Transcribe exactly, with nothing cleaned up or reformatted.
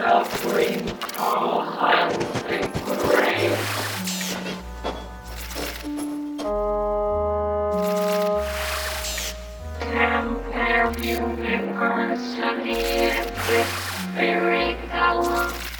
suffering all the grace. Temper universally with spirit alone.